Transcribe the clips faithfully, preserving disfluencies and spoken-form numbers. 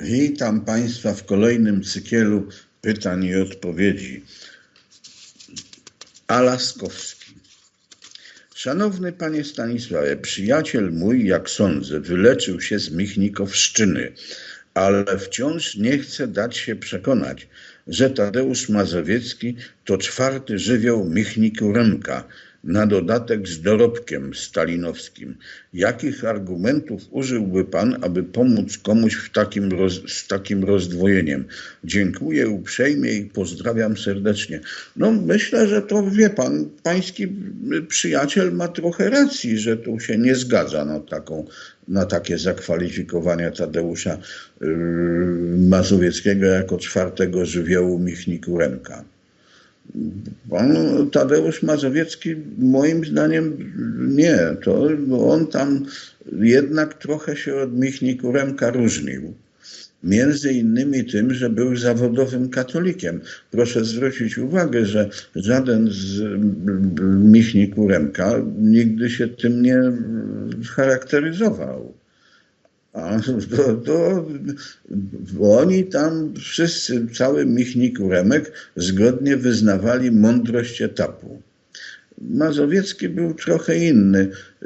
Witam Państwa w kolejnym cykielu pytań i odpowiedzi. A. Laskowski. Szanowny Panie Stanisławie, przyjaciel mój, jak sądzę, wyleczył się z Michnikowszczyny, ale wciąż nie chce dać się przekonać, że Tadeusz Mazowiecki to czwarty żywioł Michniku-Remka, na dodatek z dorobkiem stalinowskim. Jakich argumentów użyłby Pan, aby pomóc komuś w takim roz, z takim rozdwojeniem? Dziękuję uprzejmie i pozdrawiam serdecznie. No myślę, że to wie Pan, Pański przyjaciel ma trochę racji, że tu się nie zgadza na taką na takie zakwalifikowania Tadeusza yy, Mazowieckiego jako czwartego żywiołu Michniku-Remka. Pan Tadeusz Mazowiecki moim zdaniem nie, to bo on tam jednak trochę się od Michniku-Remka różnił. Między innymi tym, że był zawodowym katolikiem. Proszę zwrócić uwagę, że żaden z Michniku-Remka nigdy się tym nie charakteryzował. A to, to, oni tam wszyscy, cały Michniku-Remek zgodnie wyznawali mądrość etapu. Mazowiecki był trochę inny.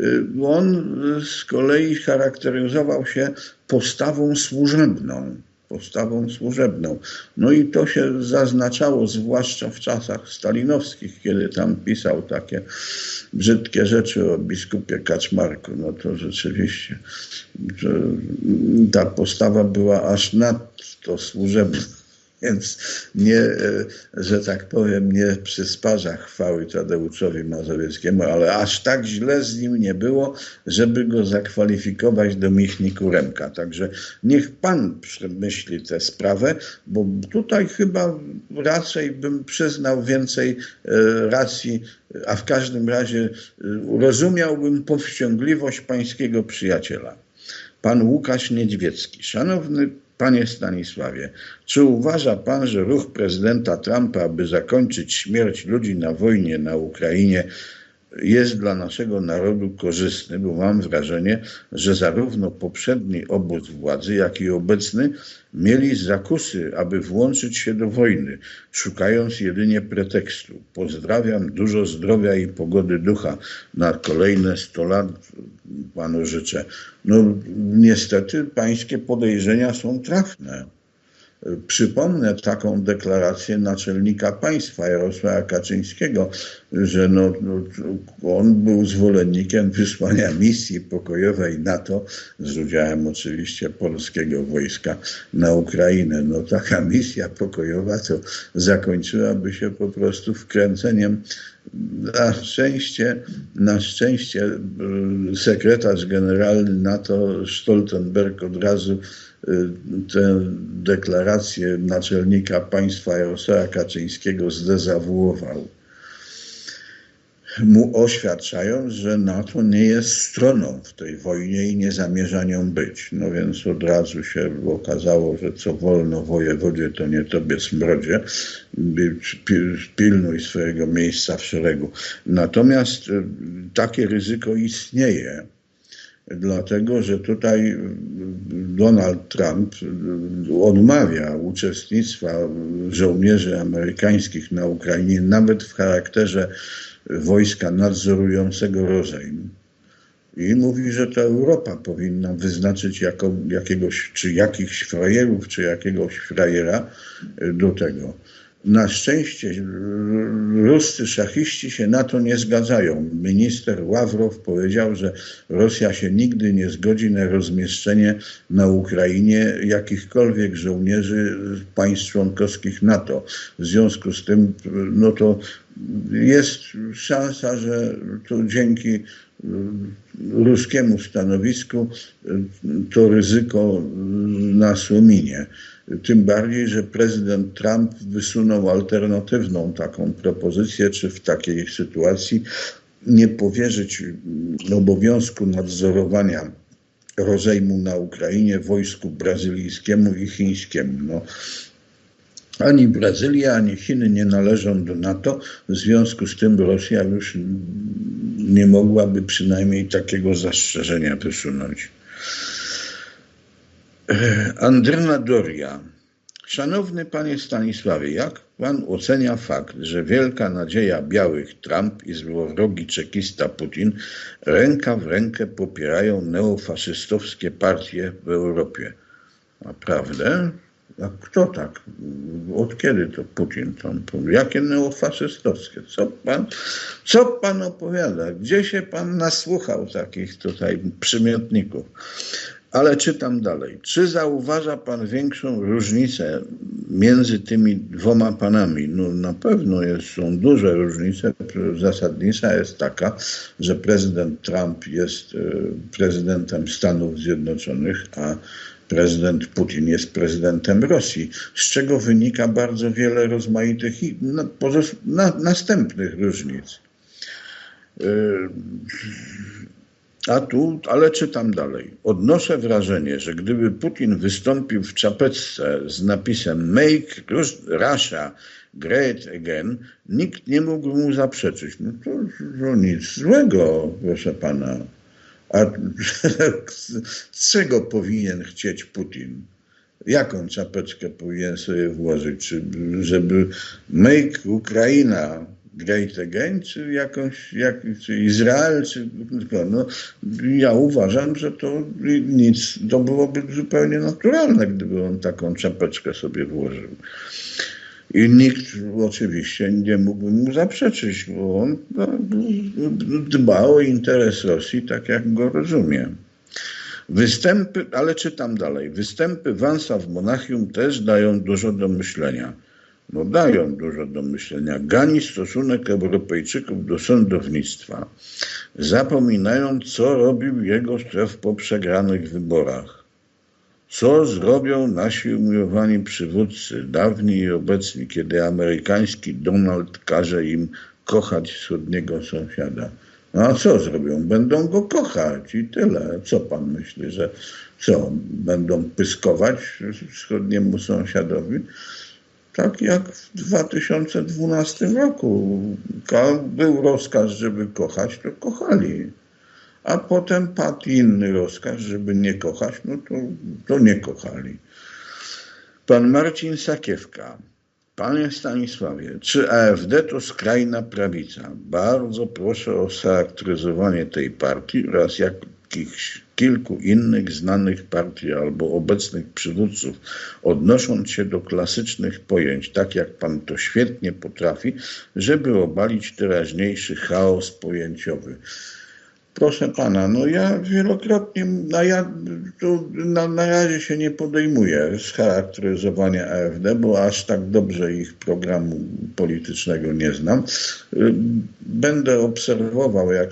On z kolei charakteryzował się postawą służebną. Postawą służebną. No i to się zaznaczało zwłaszcza w czasach stalinowskich, kiedy tam pisał takie brzydkie rzeczy o biskupie Kaczmarku. No to rzeczywiście że ta postawa była aż nadto służebna. Więc nie, że tak powiem, nie przysparza chwały Tadeuszowi Mazowieckiemu, ale aż tak źle z nim nie było, żeby go zakwalifikować do Michniku-Remka. Także niech Pan przemyśli tę sprawę, bo tutaj chyba raczej bym przyznał więcej racji, a w każdym razie rozumiałbym powściągliwość pańskiego przyjaciela. Pan Łukasz Niedźwiecki. Szanowny Panie Stanisławie, czy uważa Pan, że ruch prezydenta Trumpa, aby zakończyć śmierć ludzi na wojnie na Ukrainie, jest dla naszego narodu korzystny, bo mam wrażenie, że zarówno poprzedni obóz władzy, jak i obecny mieli zakusy, aby włączyć się do wojny, szukając jedynie pretekstu. Pozdrawiam, dużo zdrowia i pogody ducha na kolejne sto lat Panu życzę. No niestety pańskie podejrzenia są trafne. Przypomnę taką deklarację naczelnika państwa Jarosława Kaczyńskiego, że no, no, on był zwolennikiem wysłania misji pokojowej NATO z udziałem oczywiście polskiego wojska na Ukrainę. No taka misja pokojowa to zakończyłaby się po prostu wkręceniem. Na szczęście, na szczęście sekretarz generalny NATO Stoltenberg od razu tę deklarację naczelnika państwa Jarosława Kaczyńskiego zdezawuował, mu oświadczając, że NATO nie jest stroną w tej wojnie i nie zamierza nią być. No więc od razu się okazało, że co wolno wojewodzie, to nie tobie smrodzie. Pilnuj swojego miejsca w szeregu. Natomiast takie ryzyko istnieje. Dlatego, że tutaj Donald Trump odmawia uczestnictwa żołnierzy amerykańskich na Ukrainie, nawet w charakterze wojska nadzorującego rozejm. I mówi, że to Europa powinna wyznaczyć jako, jakiegoś, czy jakichś frajerów, czy jakiegoś frajera do tego. Na szczęście ruscy szachiści się na to nie zgadzają. Minister Ławrow powiedział, że Rosja się nigdy nie zgodzi na rozmieszczenie na Ukrainie jakichkolwiek żołnierzy państw członkowskich NATO. W związku z tym no to jest szansa, że tu dzięki ruskiemu stanowisku to ryzyko nas ominie. Tym bardziej, że prezydent Trump wysunął alternatywną taką propozycję, czy w takiej sytuacji nie powierzyć obowiązku nadzorowania rozejmu na Ukrainie wojsku brazylijskiemu i chińskiemu. No, ani Brazylia, ani Chiny nie należą do NATO, w związku z tym Rosja już nie mogłaby przynajmniej takiego zastrzeżenia wysunąć. Andryna Doria. Szanowny panie Stanisławie, jak pan ocenia fakt, że wielka nadzieja białych Trump i złowrogi czekista Putin ręka w rękę popierają neofaszystowskie partie w Europie? Naprawdę? A kto tak? Od kiedy to Putin tam? Jakie neofaszystowskie? Co pan, co pan opowiada? Gdzie się pan nasłuchał takich tutaj przymiotników? Ale czytam dalej. Czy zauważa pan większą różnicę między tymi dwoma panami? No na pewno jest, są duże różnice. Zasadnicza jest taka, że prezydent Trump jest prezydentem Stanów Zjednoczonych, a prezydent Putin jest prezydentem Rosji, z czego wynika bardzo wiele rozmaitych i następnych różnic. A tu, ale czytam dalej. Odnoszę wrażenie, że gdyby Putin wystąpił w czapeczce z napisem Make Russia Great Again, nikt nie mógł mu zaprzeczyć. No to, to nic złego, proszę pana. A z czego powinien chcieć Putin? Jaką czapeczkę powinien sobie włożyć? Czy żeby Make Ukraina Great Again, czy jakąś, jak, czy Izrael, czy no, ja uważam, że to nic, to byłoby zupełnie naturalne, gdyby on taką czapeczkę sobie włożył. I nikt oczywiście nie mógł mu zaprzeczyć, bo on no, dba o interes Rosji, tak jak go rozumiem. Występy, ale czytam dalej, występy Vance'a w Monachium też dają dużo do myślenia. No dają dużo do myślenia. Gani stosunek Europejczyków do sądownictwa, zapominając, co robił jego szef po przegranych wyborach. Co zrobią nasi umiłowani przywódcy, dawni i obecni, kiedy amerykański Donald każe im kochać wschodniego sąsiada? No a co zrobią? Będą go kochać i tyle. Co pan myśli, że co? Będą pyskować wschodniemu sąsiadowi? Tak jak w dwa tysiące dwunastym roku był rozkaz, żeby kochać, to kochali. A potem padł inny rozkaz, żeby nie kochać, no to, to nie kochali. Pan Marcin Sakiewka. Panie Stanisławie, czy A F D to skrajna prawica? Bardzo proszę o scharakteryzowanie tej partii oraz jakichś kilku innych znanych partii albo obecnych przywódców, odnosząc się do klasycznych pojęć, tak jak pan to świetnie potrafi, żeby obalić teraźniejszy chaos pojęciowy. Proszę pana, no ja wielokrotnie, no ja tu na, na razie się nie podejmuję scharakteryzowania A F D, bo aż tak dobrze ich programu politycznego nie znam. Będę obserwował, jak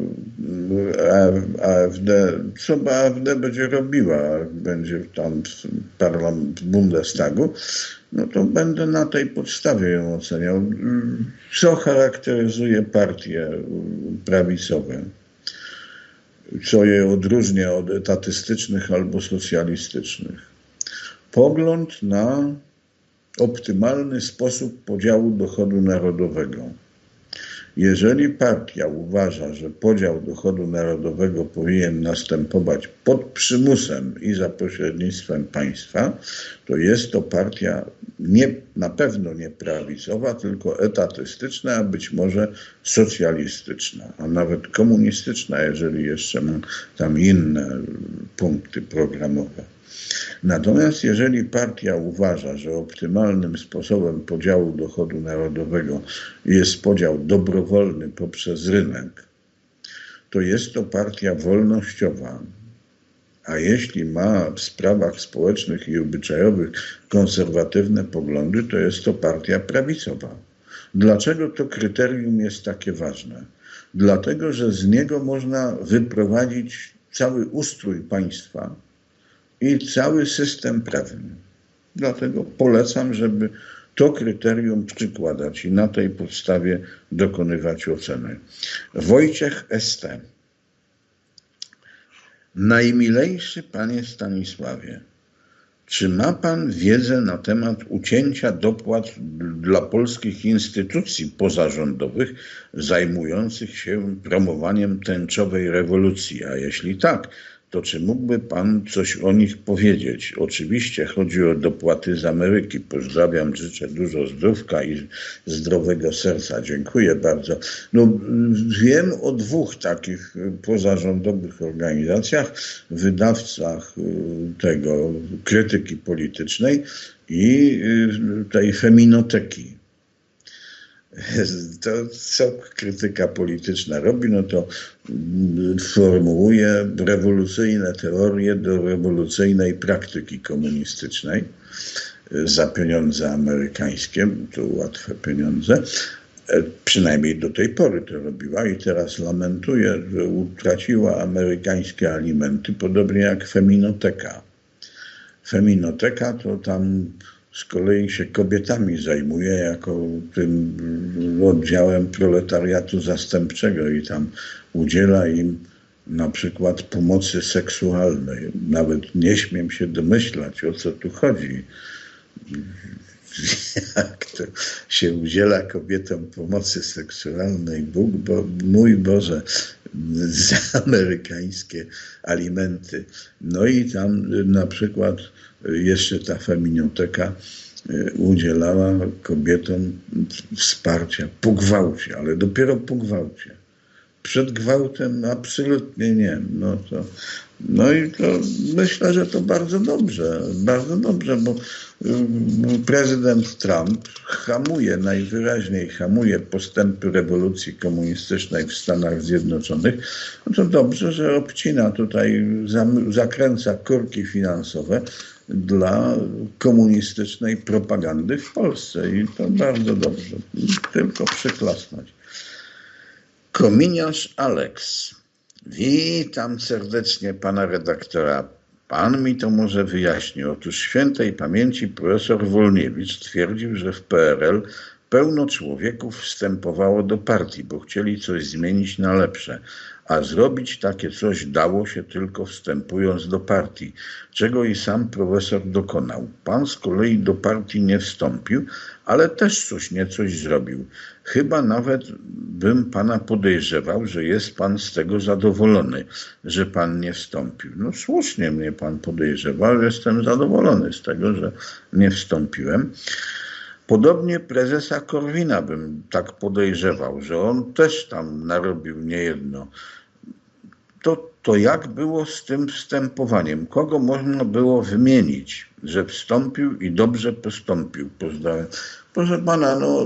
A F D, co A F D będzie robiła, jak będzie tam w, parlament, w Bundestagu, no to będę na tej podstawie ją oceniał. Co charakteryzuje partie prawicowe? Co je odróżnia od etatystycznych albo socjalistycznych. Pogląd na optymalny sposób podziału dochodu narodowego. Jeżeli partia uważa, że podział dochodu narodowego powinien następować pod przymusem i za pośrednictwem państwa, to jest to partia nie, na pewno nie prawicowa, tylko etatystyczna, a być może socjalistyczna, a nawet komunistyczna, jeżeli jeszcze ma tam inne punkty programowe. Natomiast jeżeli partia uważa, że optymalnym sposobem podziału dochodu narodowego jest podział dobrowolny poprzez rynek, to jest to partia wolnościowa. A jeśli ma w sprawach społecznych i obyczajowych konserwatywne poglądy, to jest to partia prawicowa. Dlaczego to kryterium jest takie ważne? Dlatego, że z niego można wyprowadzić cały ustrój państwa i cały system prawny. Dlatego polecam, żeby to kryterium przykładać i na tej podstawie dokonywać oceny. Wojciech S T. Najmilejszy panie Stanisławie, czy ma pan wiedzę na temat ucięcia dopłat dla polskich instytucji pozarządowych zajmujących się promowaniem tęczowej rewolucji? A jeśli tak, to czy mógłby pan coś o nich powiedzieć? Oczywiście chodzi o dopłaty z Ameryki. Pozdrawiam, życzę dużo zdrówka i zdrowego serca. Dziękuję bardzo. No, wiem o dwóch takich pozarządowych organizacjach, wydawcach tego krytyki politycznej i tej feminoteki. To, co krytyka polityczna robi, no to formułuje rewolucyjne teorie do rewolucyjnej praktyki komunistycznej za pieniądze amerykańskie, to łatwe pieniądze. Przynajmniej do tej pory to robiła i teraz lamentuje, że utraciła amerykańskie alimenty, podobnie jak feminoteka. Feminoteka to tam z kolei się kobietami zajmuje jako tym oddziałem proletariatu zastępczego i tam udziela im na przykład pomocy seksualnej. Nawet nie śmiem się domyślać, o co tu chodzi. Jak to się udziela kobietom pomocy seksualnej? Bóg, bo, mój Boże, za amerykańskie alimenty. No i tam na przykład jeszcze ta feminoteka udzielała kobietom wsparcia po gwałcie, ale dopiero po gwałcie. Przed gwałtem absolutnie nie. No, to, no i to myślę, że to bardzo dobrze, bardzo dobrze, bo prezydent Trump hamuje, najwyraźniej hamuje postępy rewolucji komunistycznej w Stanach Zjednoczonych. No to dobrze, że obcina tutaj, zakręca kurki finansowe dla komunistycznej propagandy w Polsce i to bardzo dobrze. Tylko przyklasnąć. Kominiarz Aleks. Witam serdecznie pana redaktora. Pan mi to może wyjaśni. Otóż świętej pamięci profesor Wolniewicz twierdził, że w P R L pełno człowieków wstępowało do partii, bo chcieli coś zmienić na lepsze. A zrobić takie coś dało się tylko wstępując do partii, czego i sam profesor dokonał. Pan z kolei do partii nie wstąpił, ale też coś niecoś zrobił. Chyba nawet bym pana podejrzewał, że jest pan z tego zadowolony, że pan nie wstąpił. No słusznie mnie pan podejrzewał, jestem zadowolony z tego, że nie wstąpiłem. Podobnie prezesa Korwina bym tak podejrzewał, że on też tam narobił niejedno. To, to jak było z tym wstępowaniem? Kogo można było wymienić, że wstąpił i dobrze postąpił? Pozdrawiam. Proszę pana, no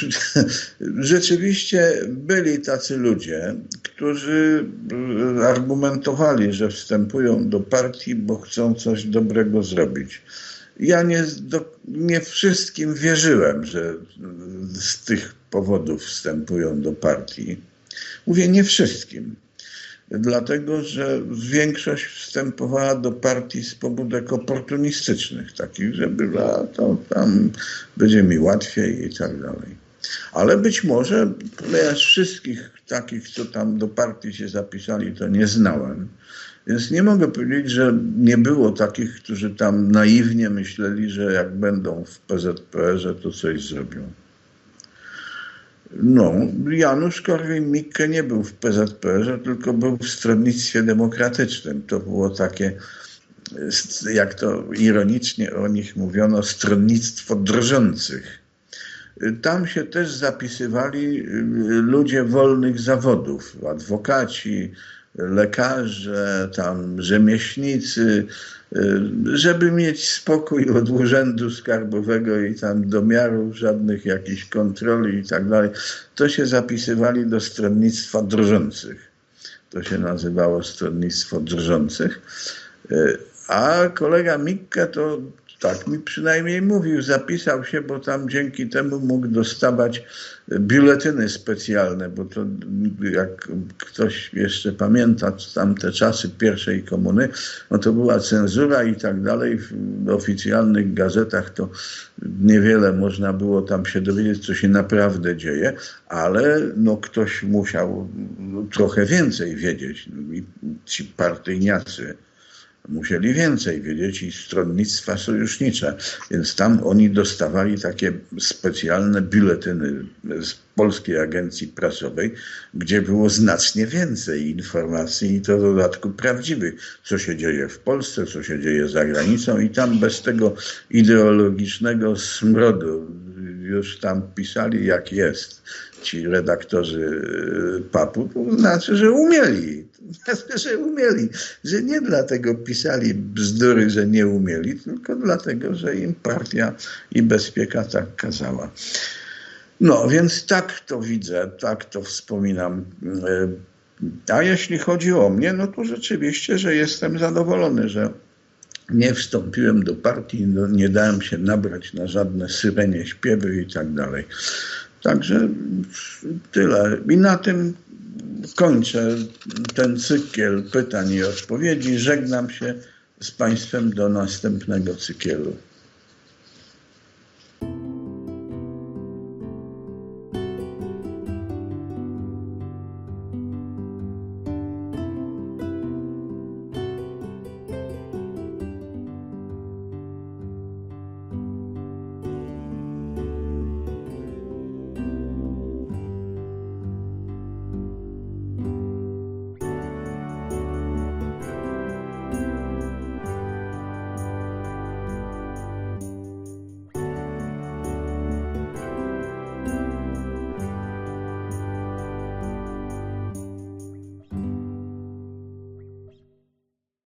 rzeczywiście byli tacy ludzie, którzy argumentowali, że wstępują do partii, bo chcą coś dobrego zrobić. Ja nie, do, nie wszystkim wierzyłem, że z tych powodów wstępują do partii. Mówię nie wszystkim, dlatego że większość wstępowała do partii z pobudek oportunistycznych, takich, żeby a, to tam będzie mi łatwiej i tak dalej. Ale być może, ja wszystkich takich, co tam do partii się zapisali, to nie znałem. Więc nie mogę powiedzieć, że nie było takich, którzy tam naiwnie myśleli, że jak będą w P Z P R-ze, to coś zrobią. No, Janusz Korwin-Mikke nie był w P Z P R-ze, tylko był w Stronnictwie Demokratycznym. To było takie, jak to ironicznie o nich mówiono, stronnictwo drżących. Tam się też zapisywali ludzie wolnych zawodów, adwokaci, lekarze, tam rzemieślnicy, żeby mieć spokój od urzędu skarbowego i tam domiarów, żadnych jakichś kontroli i tak dalej. To się zapisywali do stronnictwa drżących. To się nazywało stronnictwo drżących. A kolega Mikke to tak mi przynajmniej mówił, zapisał się, bo tam dzięki temu mógł dostawać biuletyny specjalne, bo to jak ktoś jeszcze pamięta tamte czasy pierwszej komuny, no to była cenzura i tak dalej. W oficjalnych gazetach to niewiele można było tam się dowiedzieć, co się naprawdę dzieje, ale no ktoś musiał trochę więcej wiedzieć. I ci partyjniacy musieli więcej wiedzieć i stronnictwa sojusznicze, więc tam oni dostawali takie specjalne biuletyny z Polskiej Agencji Prasowej, gdzie było znacznie więcej informacji i to w dodatku prawdziwych, co się dzieje w Polsce, co się dzieje za granicą i tam bez tego ideologicznego smrodu już tam pisali jak jest ci redaktorzy papu, to znaczy, że umieli. To znaczy, że umieli. Że nie dlatego pisali bzdury, że nie umieli, tylko dlatego, że im partia i bezpieka tak kazała. No, więc tak to widzę, tak to wspominam. A jeśli chodzi o mnie, no to rzeczywiście, że jestem zadowolony, że nie wstąpiłem do partii, nie dałem się nabrać na żadne syrenie śpiewy i tak dalej. Także tyle. I na tym kończę ten cykl pytań i odpowiedzi. Żegnam się z Państwem do następnego cyklu.